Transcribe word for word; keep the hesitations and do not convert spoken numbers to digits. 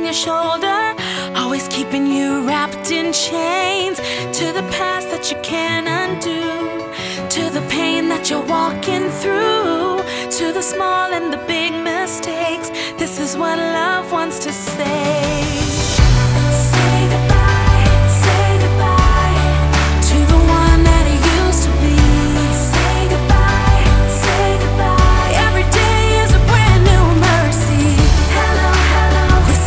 on your shoulder, always keeping you wrapped in chains to the past that you can't undo, to the pain that you're walking through, to the small and the big mistakes. This is what love wants to say.